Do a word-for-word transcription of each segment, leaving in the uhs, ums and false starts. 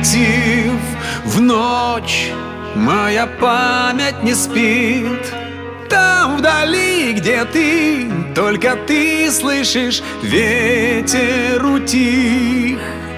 детектив. В ночь моя память не спит. Там вдали, где ты, только ты слышишь, ветер утих.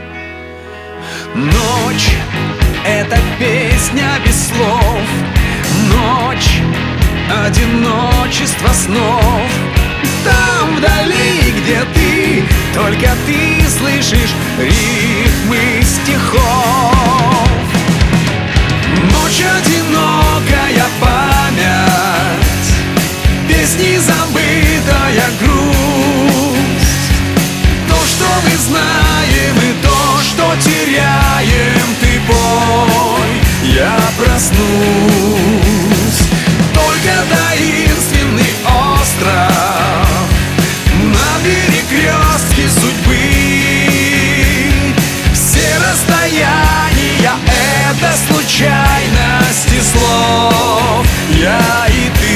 Ночь — это песня без слов. Ночь — одиночество снов. Там вдали, где ты, только ты слышишь рифмы стихов. Ночь — одинокая память, песни — забытая грусть. То, что мы знаем, и то, что теряем, ты пой, я проснусь. Только таинственный остров на перекрестке судьбы. Все расстояния — это случайности слов. Я и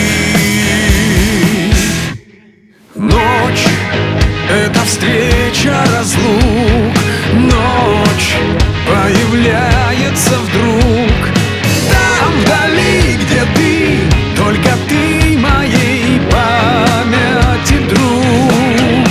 ты. Ночь — это встреча разлук. Ночь появляется вдруг. Там вдали, где ты, только ты моей памяти друг.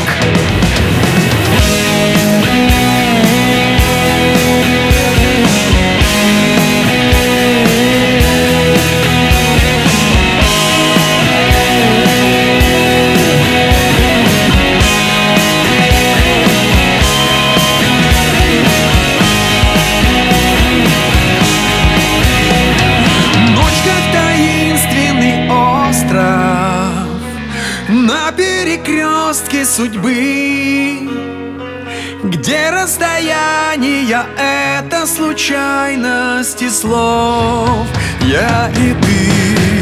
На перекрестке судьбы, где расстояния — это случайности слов. Я и ты.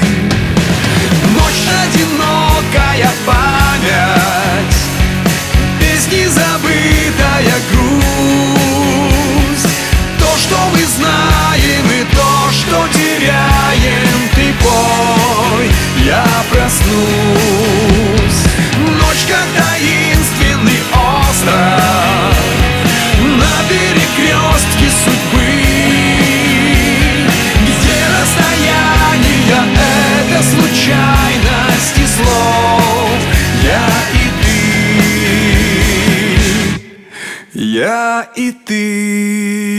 Ночь — одинокая память, песни — забытая грусть. То, что мы знаем, и то, что теряем, ты пой, я проснусь. Ночь, как таинственный остров на перекрестке судьбы, где расстояния — это случайности слов. Я и ты, я и ты.